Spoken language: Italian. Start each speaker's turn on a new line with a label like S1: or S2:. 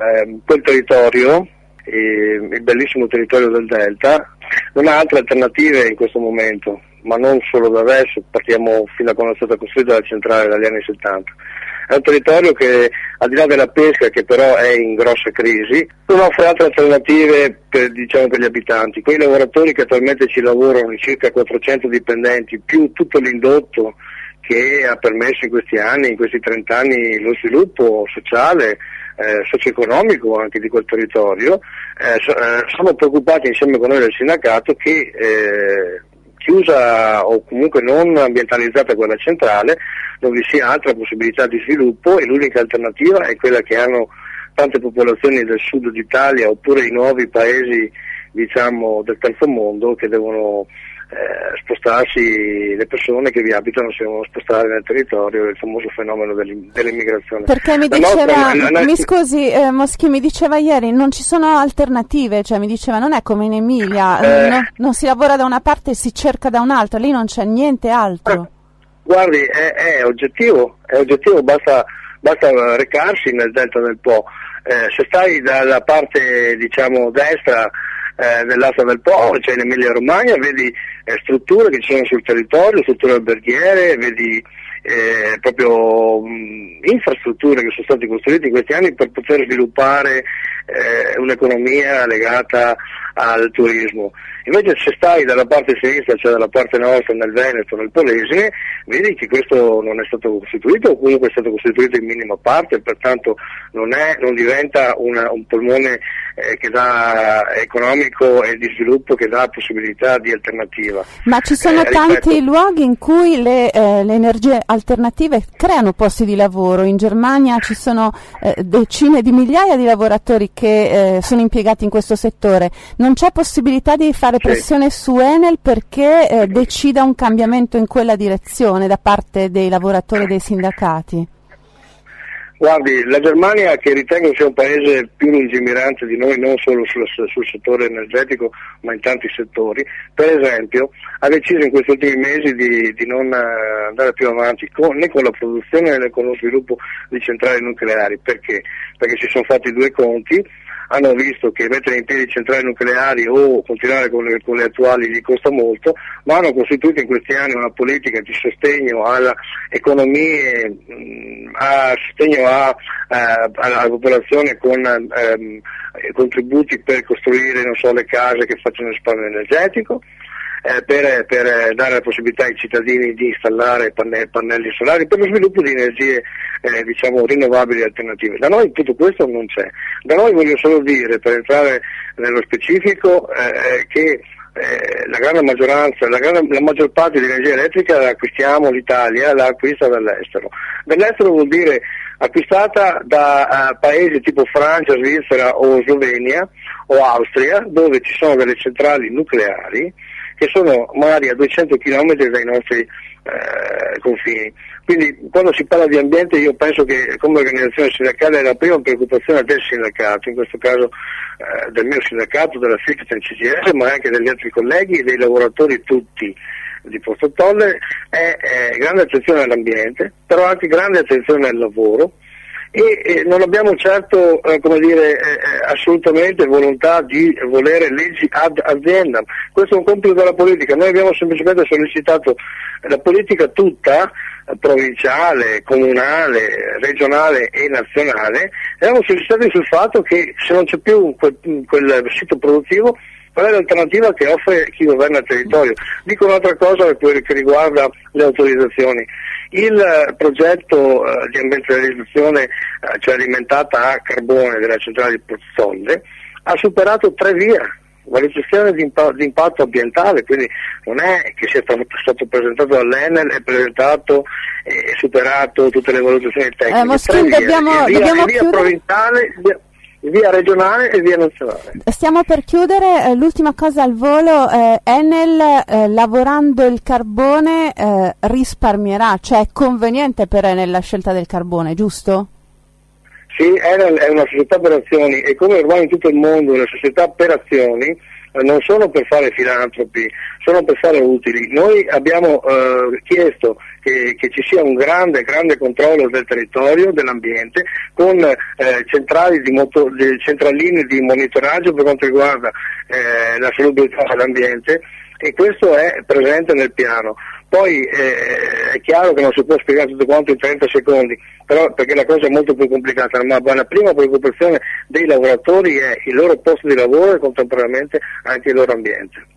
S1: quel territorio, il bellissimo territorio del Delta, non ha altre alternative in questo momento, ma non solo da adesso, partiamo fino a quando è stata costruita la centrale dagli anni 70. È un territorio che, al di là della pesca, che però è in grossa crisi, non offre altre alternative per gli abitanti. Quei lavoratori che attualmente ci lavorano, circa 400 dipendenti, più tutto l'indotto che ha permesso in questi anni, in questi 30 anni, lo sviluppo sociale, socio-economico anche di quel territorio, sono preoccupati insieme con noi del sindacato che chiusa o comunque non ambientalizzata quella centrale non vi sia altra possibilità di sviluppo, e l'unica alternativa è quella che hanno tante popolazioni del sud d'Italia oppure i nuovi paesi del terzo mondo, che devono spostarsi, le persone che vi abitano si devono spostare nel territorio, il famoso fenomeno dell'immigrazione.
S2: Perché mi diceva, mi scusi Moschini, mi diceva ieri non ci sono alternative, cioè mi diceva non è come in Emilia, non si lavora da una parte e si cerca da un'altra, lì non c'è niente altro.
S1: Guardi, è oggettivo, basta recarsi nel delta del Po, se stai dalla parte destra dell'asta del Po, cioè in Emilia Romagna, vedi strutture che ci sono sul territorio, strutture alberghiere, vedi proprio infrastrutture che sono state costruite in questi anni per poter sviluppare un'economia legata al turismo. Invece se stai dalla parte sinistra, cioè dalla parte nostra, nel Veneto, nel Polesine, vedi che questo non è stato costituito, o comunque è stato costituito in minima parte, pertanto non diventa un polmone che dà economico e di sviluppo, che dà possibilità di alternativa.
S2: Ma ci sono tanti luoghi in cui le energie alternative creano posti di lavoro. In Germania ci sono decine di migliaia di lavoratori che sono impiegati in questo settore. Non c'è possibilità di fare pressione su Enel perché decida un cambiamento in quella direzione da parte dei lavoratori e dei sindacati?
S1: Guardi, la Germania, che ritengo sia un paese più lungimirante di noi, non solo sul settore energetico, ma in tanti settori, per esempio, ha deciso in questi ultimi mesi di non andare più avanti né con la produzione né con lo sviluppo di centrali nucleari. Perché? Perché si sono fatti due conti, hanno visto che mettere in piedi centrali nucleari o continuare con le attuali gli costa molto, ma hanno costituito in questi anni una politica di sostegno alla economia, a sostegno alla popolazione con contributi per costruire, le case che facciano risparmio energetico, per dare la possibilità ai cittadini di installare pannelli solari, per lo sviluppo di energie rinnovabili e alternative. Da noi tutto questo non c'è. Da noi voglio solo dire, per entrare nello specifico, che la grande maggioranza, la maggior parte di energia elettrica la acquistiamo, l'Italia la acquista dall'estero. Dall'estero vuol dire acquistata da paesi tipo Francia, Svizzera o Slovenia o Austria, dove ci sono delle centrali nucleari che sono magari a 200 km dai nostri confini. Quindi quando si parla di ambiente io penso che come organizzazione sindacale la prima preoccupazione del sindacato, in questo caso del mio sindacato, della Fiat CGS, ma anche degli altri colleghi e dei lavoratori tutti di Posto Tolle, è grande attenzione all'ambiente, però anche grande attenzione al lavoro, e non abbiamo certo assolutamente volontà di volere leggi ad azienda. Questo è un compito della politica. Noi abbiamo semplicemente sollecitato la politica tutta, provinciale, comunale, regionale e nazionale, e abbiamo sollecitato sul fatto che se non c'è più quel sito produttivo, qual è l'alternativa che offre chi governa il territorio? Dico un'altra cosa che riguarda le autorizzazioni. Il progetto di ambientalizzazione, cioè alimentata a carbone della centrale di Pozzolle, ha superato 3 VIA, valutazione di impatto ambientale, quindi non è che sia stato presentato dall'Enel e presentato e superato tutte le valutazioni tecniche.
S2: Moschini, dobbiamo
S1: via provinciale, via regionale e via nazionale.
S2: Stiamo per chiudere, l'ultima cosa al volo, Enel lavorando il carbone risparmierà, cioè è conveniente per Enel la scelta del carbone, giusto?
S1: Sì, Enel è una società per azioni, e come ormai in tutto il mondo le società per azioni non sono per fare filantropi, sono per fare utili. Noi abbiamo chiesto che ci sia un grande controllo del territorio, dell'ambiente, con centraline di monitoraggio per quanto riguarda la salubrità dell'ambiente, e questo è presente nel piano. Poi è chiaro che non si può spiegare tutto quanto in 30 secondi, però perché la cosa è molto più complicata, ma la prima preoccupazione dei lavoratori è il loro posto di lavoro e contemporaneamente anche il loro ambiente.